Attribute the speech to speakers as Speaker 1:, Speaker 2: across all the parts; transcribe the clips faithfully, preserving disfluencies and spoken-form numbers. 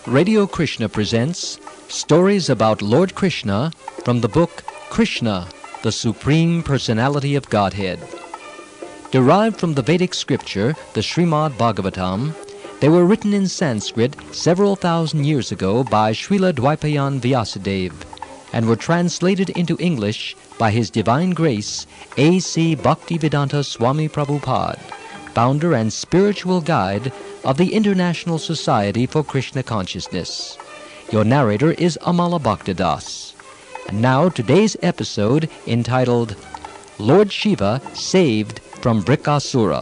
Speaker 1: Radio Krishna presents stories about Lord Krishna from the book Krishna, the Supreme Personality of Godhead. Derived from the Vedic scripture, the Srimad Bhagavatam, they were written in Sanskrit several thousand years ago by Srila Dwaipayan Vyasadeva and were translated into English by His Divine Grace A C Bhaktivedanta Swami Prabhupada, founder and spiritual guide of the International Society for Krishna Consciousness. Your narrator is Amala Bhaktadas. And now today's episode entitled Lord Shiva Saved from Brikasura.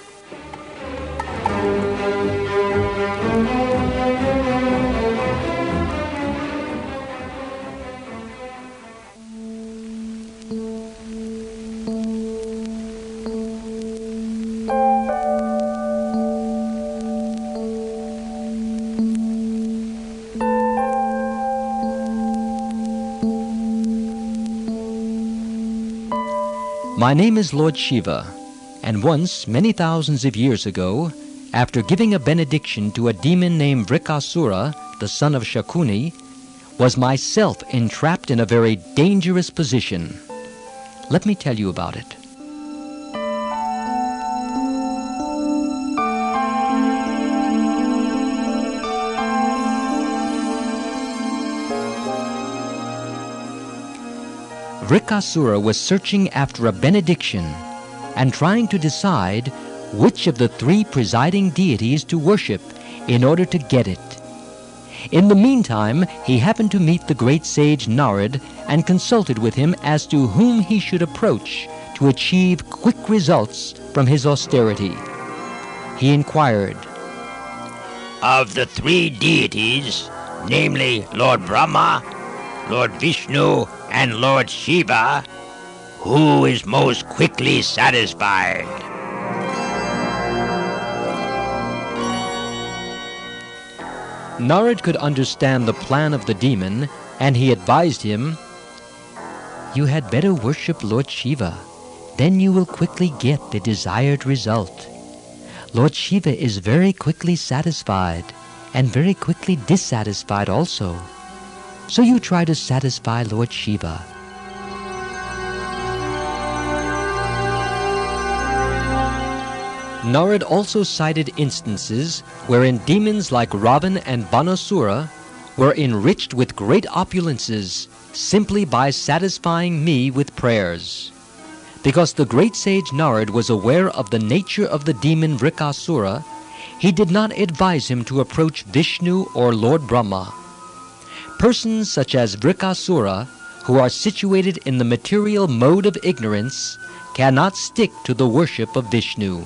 Speaker 1: My name is Lord Shiva, and once, many thousands of years ago, after giving a benediction to a demon named Brikasura, the son of Shakuni, was myself entrapped in a very dangerous position. Let me tell you about it. Brikasura was searching after a benediction and trying to decide which of the three presiding deities to worship in order to get it. In the meantime, he happened to meet the great sage Narad and consulted with him as to whom he should approach to achieve quick results from his austerity. He inquired,
Speaker 2: "Of the three deities, namely Lord Brahma, Lord Vishnu, and Lord Shiva, who is most quickly satisfied?"
Speaker 1: Narad could understand the plan of the demon, and he advised him, "You had better worship Lord Shiva. Then you will quickly get the desired result. Lord Shiva is very quickly satisfied, and very quickly dissatisfied also. So you try to satisfy Lord Shiva." Narad also cited instances wherein demons like Ravan and Banasura were enriched with great opulences simply by satisfying me with prayers. Because the great sage Narad was aware of the nature of the demon Brikasura, he did not advise him to approach Vishnu or Lord Brahma. Persons such as Brikasura, who are situated in the material mode of ignorance, cannot stick to the worship of Vishnu.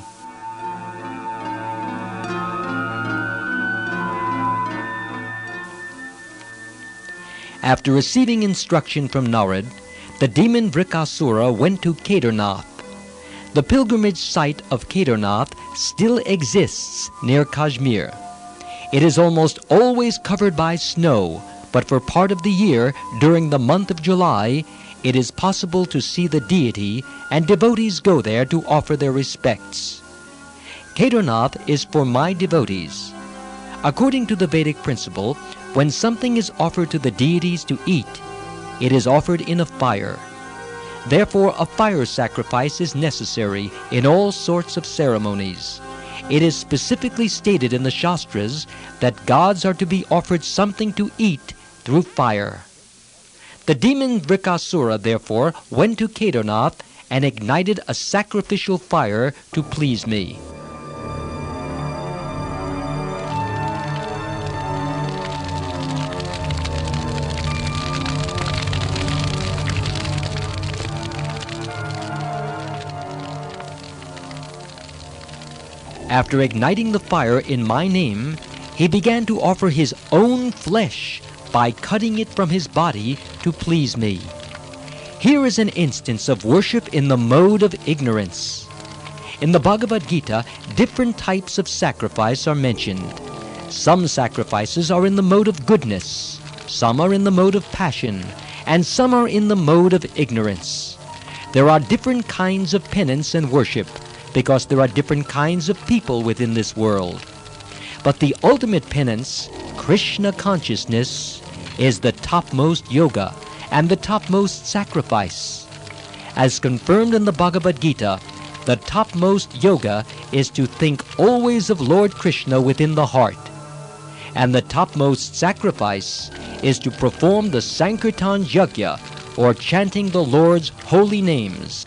Speaker 1: After receiving instruction from Narad, the demon Brikasura went to Kedarnath. The pilgrimage site of Kedarnath still exists near Kashmir. It is almost always covered by snow, but for part of the year, during the month of July, it is possible to see the deity, and devotees go there to offer their respects. Kedarnath is for my devotees. According to the Vedic principle, when something is offered to the deities to eat, it is offered in a fire. Therefore, a fire sacrifice is necessary in all sorts of ceremonies. It is specifically stated in the Shastras that gods are to be offered something to eat through fire. The demon Brikasura, therefore, went to Kedarnath and ignited a sacrificial fire to please me. After igniting the fire in my name, he began to offer his own flesh by cutting it from his body to please me. Here is an instance of worship in the mode of ignorance. In the Bhagavad Gita, different types of sacrifice are mentioned. Some sacrifices are in the mode of goodness, some are in the mode of passion, and some are in the mode of ignorance. There are different kinds of penance and worship, because there are different kinds of people within this world. But the ultimate penance Krishna consciousness is the topmost yoga and the topmost sacrifice. As confirmed in the Bhagavad Gita, the topmost yoga is to think always of Lord Krishna within the heart, and the topmost sacrifice is to perform the Sankirtan Yajna, or chanting the Lord's holy names.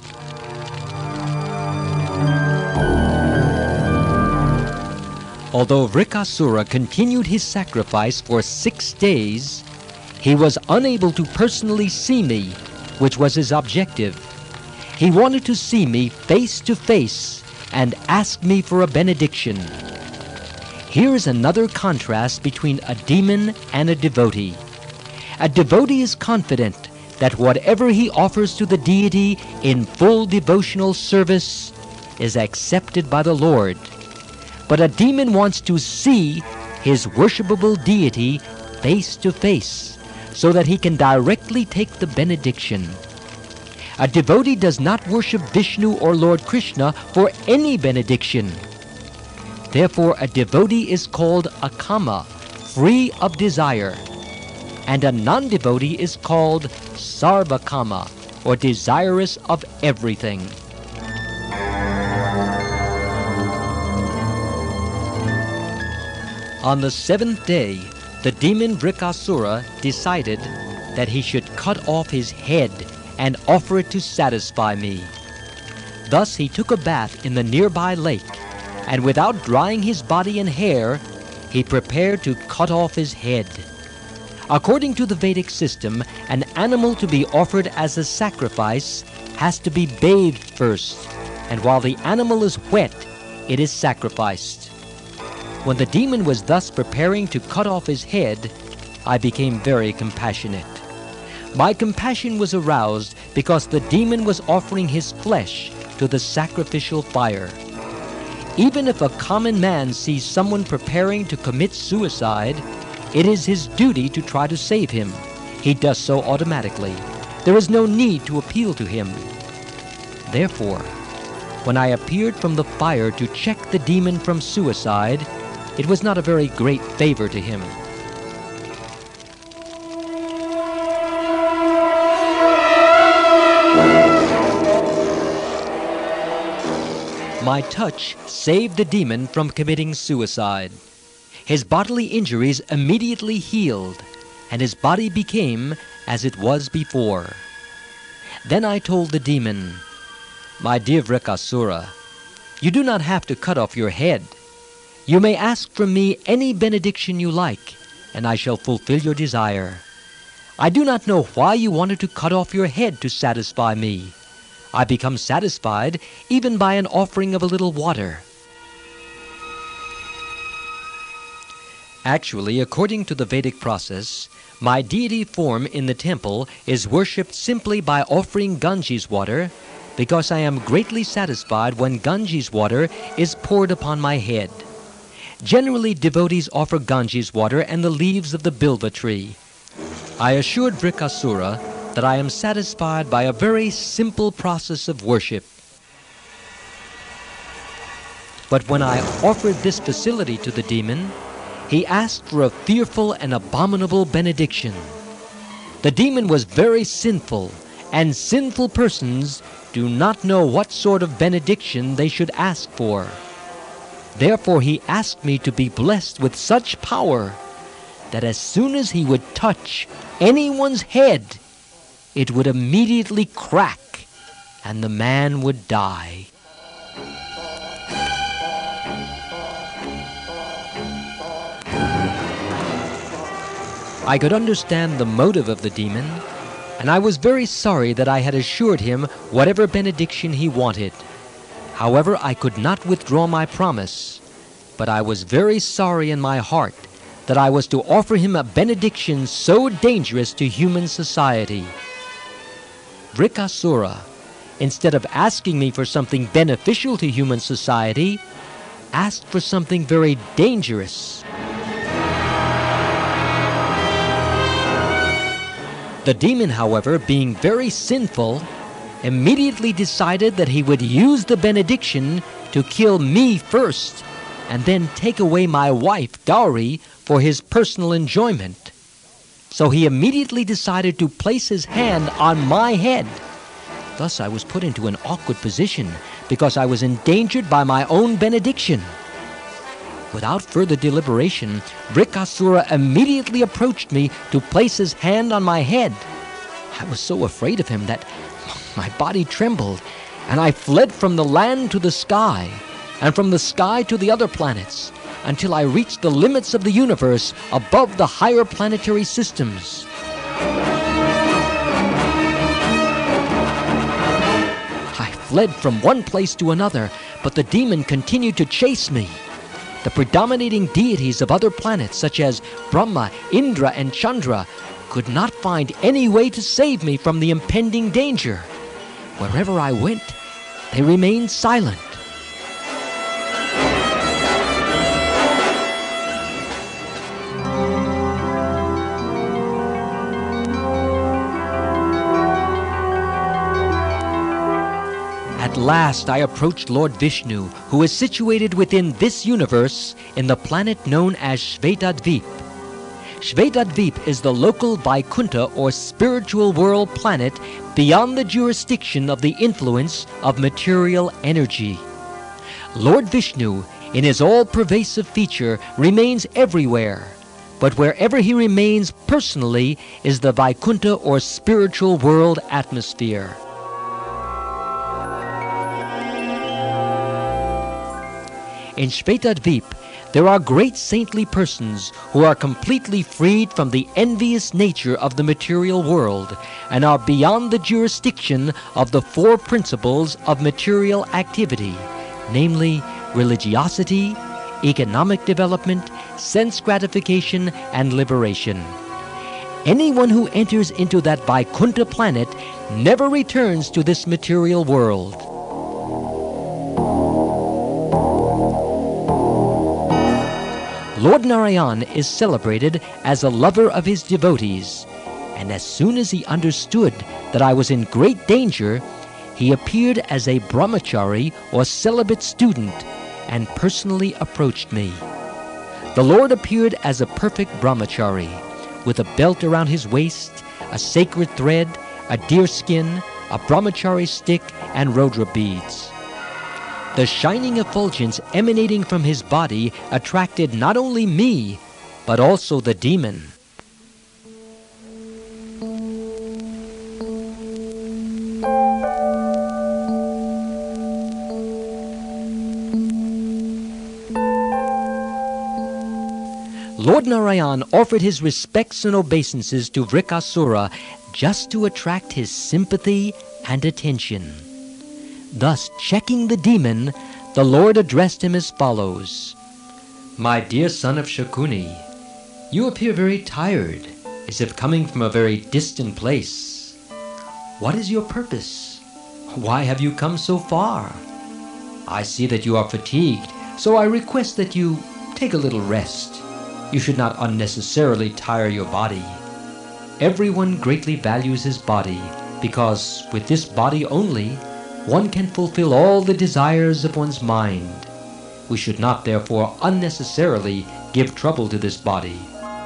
Speaker 1: Although Vrikasura continued his sacrifice for six days, he was unable to personally see me, which was his objective. He wanted to see me face to face and ask me for a benediction. Here is another contrast between a demon and a devotee. A devotee is confident that whatever he offers to the deity in full devotional service is accepted by the Lord. But a demon wants to see his worshipable deity face to face, so that he can directly take the benediction. A devotee does not worship Vishnu or Lord Krishna for any benediction. Therefore, a devotee is called a kama, free of desire, and a non-devotee is called sarvakama, or desirous of everything. On the seventh day, the demon Vrikasura decided that he should cut off his head and offer it to satisfy me. Thus he took a bath in the nearby lake, and without drying his body and hair, he prepared to cut off his head. According to the Vedic system, an animal to be offered as a sacrifice has to be bathed first, and while the animal is wet, it is sacrificed. When the demon was thus preparing to cut off his head, I became very compassionate. My compassion was aroused because the demon was offering his flesh to the sacrificial fire. Even if a common man sees someone preparing to commit suicide, it is his duty to try to save him. He does so automatically. There is no need to appeal to him. Therefore, when I appeared from the fire to check the demon from suicide, it was not a very great favor to him. My touch saved the demon from committing suicide. His bodily injuries immediately healed, and his body became as it was before. Then I told the demon, "My dear Vrikasura, you do not have to cut off your head. You may ask from me any benediction you like, and I shall fulfill your desire. I do not know why you wanted to cut off your head to satisfy me. I become satisfied even by an offering of a little water." Actually, according to the Vedic process, my deity form in the temple is worshipped simply by offering Ganges water, because I am greatly satisfied when Ganges water is poured upon my head. Generally, devotees offer Ganges water and the leaves of the Bilva tree. I assured Vrikasura that I am satisfied by a very simple process of worship. But when I offered this facility to the demon, he asked for a fearful and abominable benediction. The demon was very sinful, and sinful persons do not know what sort of benediction they should ask for. Therefore he asked me to be blessed with such power that as soon as he would touch anyone's head, it would immediately crack and the man would die. I could understand the motive of the demon, and I was very sorry that I had assured him whatever benediction he wanted. However, I could not withdraw my promise, but I was very sorry in my heart that I was to offer him a benediction so dangerous to human society. Vrikasura, instead of asking me for something beneficial to human society, asked for something very dangerous. The demon, however, being very sinful, immediately decided that he would use the benediction to kill me first, and then take away my wife, Gauri, for his personal enjoyment. So he immediately decided to place his hand on my head. Thus I was put into an awkward position because I was endangered by my own benediction. Without further deliberation, Vrikasura immediately approached me to place his hand on my head. I was so afraid of him that my body trembled, and I fled from the land to the sky, and from the sky to the other planets, until I reached the limits of the universe above the higher planetary systems. I fled from one place to another, but the demon continued to chase me. The predominating deities of other planets, such as Brahma, Indra, and Chandra, could not find any way to save me from the impending danger. Wherever I went, they remained silent. At last I approached Lord Vishnu, who is situated within this universe in the planet known as Shvetadvip. Shvetadvip is the local Vaikuntha or spiritual world planet beyond the jurisdiction of the influence of material energy. Lord Vishnu, in his all-pervasive feature, remains everywhere, but wherever he remains personally is the Vaikuntha or spiritual world atmosphere. In Shvetadvip, there are great saintly persons who are completely freed from the envious nature of the material world and are beyond the jurisdiction of the four principles of material activity, namely religiosity, economic development, sense gratification, and liberation. Anyone who enters into that Vaikuntha planet never returns to this material world. Lord Narayan is celebrated as a lover of his devotees, and as soon as he understood that I was in great danger, he appeared as a brahmachari or celibate student and personally approached me. The Lord appeared as a perfect brahmachari, with a belt around his waist, a sacred thread, a deerskin, a brahmachari stick, and Rodra beads. The shining effulgence emanating from his body attracted not only me, but also the demon. Lord Narayan offered his respects and obeisances to Vrikasura just to attract his sympathy and attention. Thus, checking the demon, the Lord addressed him as follows. "My dear son of Shakuni, you appear very tired, as if coming from a very distant place. What is your purpose? Why have you come so far? I see that you are fatigued, so I request that you take a little rest. You should not unnecessarily tire your body. Everyone greatly values his body, because with this body only, one can fulfill all the desires of one's mind. We should not therefore unnecessarily give trouble to this body."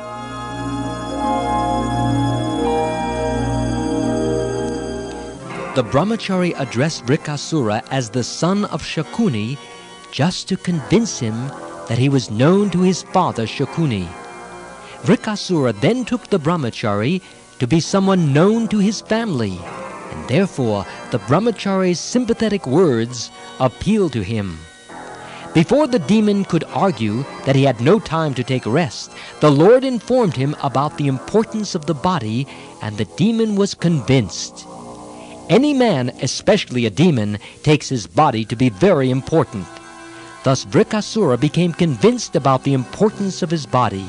Speaker 1: The brahmachari addressed Vrikasura as the son of Shakuni just to convince him that he was known to his father Shakuni. Vrikasura then took the brahmachari to be someone known to his family, and therefore the brahmachari's sympathetic words appealed to him. Before the demon could argue that he had no time to take rest, the Lord informed him about the importance of the body, and the demon was convinced. Any man, especially a demon, takes his body to be very important. Thus Vrikasura became convinced about the importance of his body.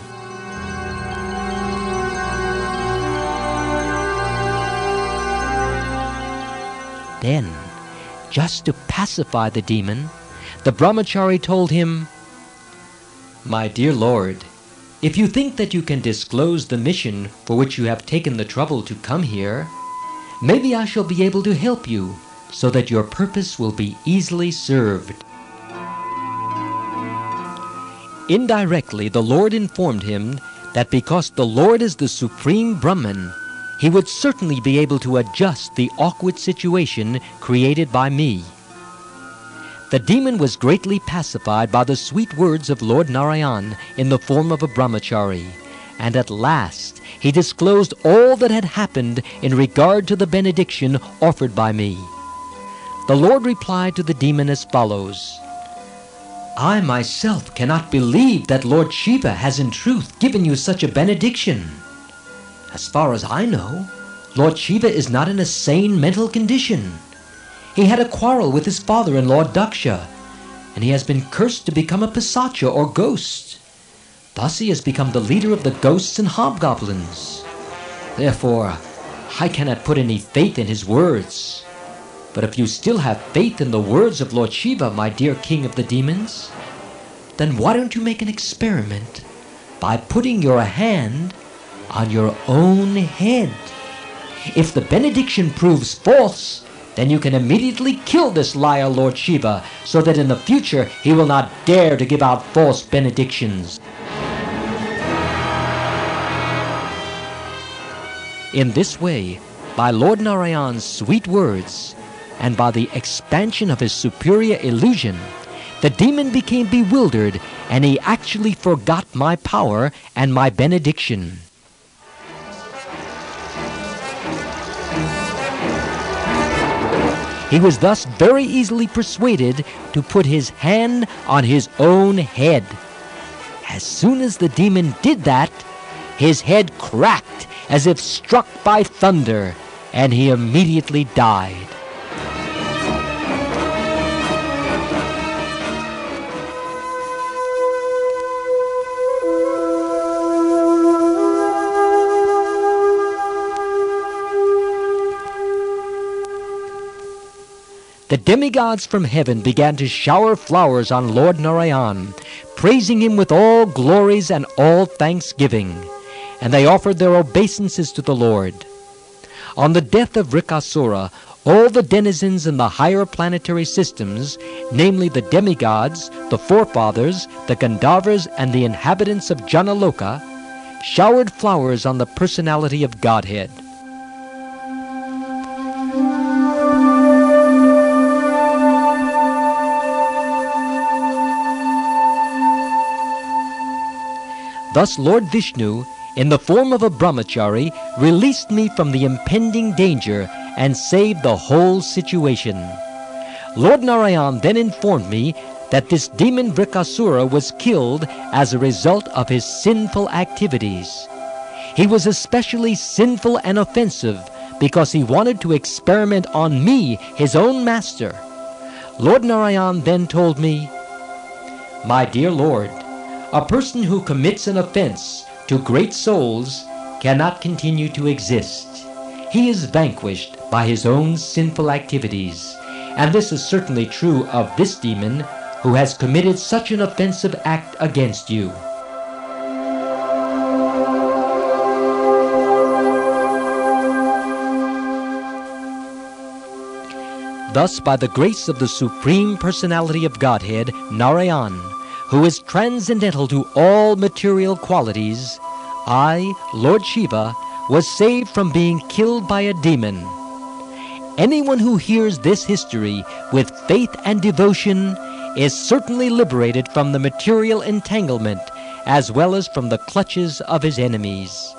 Speaker 1: Then, just to pacify the demon, the brahmachari told him, "My dear Lord, if you think that you can disclose the mission for which you have taken the trouble to come here, maybe I shall be able to help you so that your purpose will be easily served." Indirectly, the Lord informed him that because the Lord is the supreme Brahman, he would certainly be able to adjust the awkward situation created by me. The demon was greatly pacified by the sweet words of Lord Narayan in the form of a brahmachari, and at last he disclosed all that had happened in regard to the benediction offered by me. The Lord replied to the demon as follows: I myself cannot believe that Lord Shiva has in truth given you such a benediction. As far as I know, Lord Shiva is not in a sane mental condition. He had a quarrel with his father-in-law Daksha, and he has been cursed to become a pisacha or ghost. Thus he has become the leader of the ghosts and hobgoblins. Therefore, I cannot put any faith in his words. But if you still have faith in the words of Lord Shiva, my dear king of the demons, then why don't you make an experiment by putting your hand on your own head? If the benediction proves false, then you can immediately kill this liar Lord Shiva, so that in the future he will not dare to give out false benedictions. In this way, by Lord Narayan's sweet words, and by the expansion of his superior illusion, the demon became bewildered, and he actually forgot my power and my benediction. He was thus very easily persuaded to put his hand on his own head. As soon as the demon did that, his head cracked as if struck by thunder, and he immediately died. The demigods from heaven began to shower flowers on Lord Narayan, praising him with all glories and all thanksgiving, and they offered their obeisances to the Lord. On the death of Vrikasura, all the denizens in the higher planetary systems, namely the demigods, the forefathers, the Gandharvas, and the inhabitants of Janaloka, showered flowers on the personality of Godhead. Thus Lord Vishnu, in the form of a brahmachari, released me from the impending danger and saved the whole situation. Lord Narayan then informed me that this demon Vrikasura was killed as a result of his sinful activities. He was especially sinful and offensive because he wanted to experiment on me, his own master. Lord Narayan then told me, My dear Lord, a person who commits an offense to great souls cannot continue to exist. He is vanquished by his own sinful activities, and this is certainly true of this demon who has committed such an offensive act against you. Thus, by the grace of the Supreme Personality of Godhead, Narayan, who is transcendental to all material qualities, I, Lord Shiva, was saved from being killed by a demon. Anyone who hears this history with faith and devotion is certainly liberated from the material entanglement as well as from the clutches of his enemies.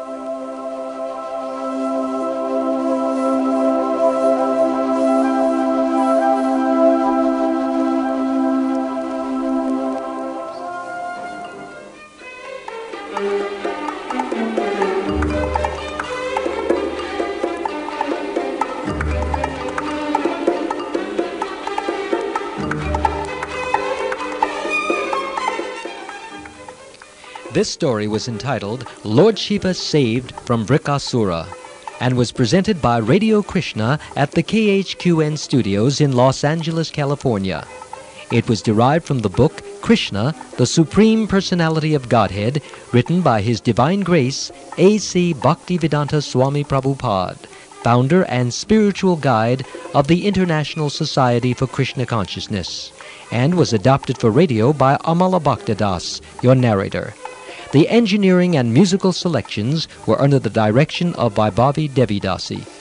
Speaker 1: This story was entitled Lord Shiva Saved from Vrikasura and was presented by Radio Krishna at the K H Q N studios in Los Angeles, California. It was derived from the book Krishna, the Supreme Personality of Godhead, written by His Divine Grace A C Bhaktivedanta Swami Prabhupada, founder and spiritual guide of the International Society for Krishna Consciousness, and was adapted for radio by Amala Bhaktadas, your narrator. The engineering and musical selections were under the direction of Vaibhavi Devidasi.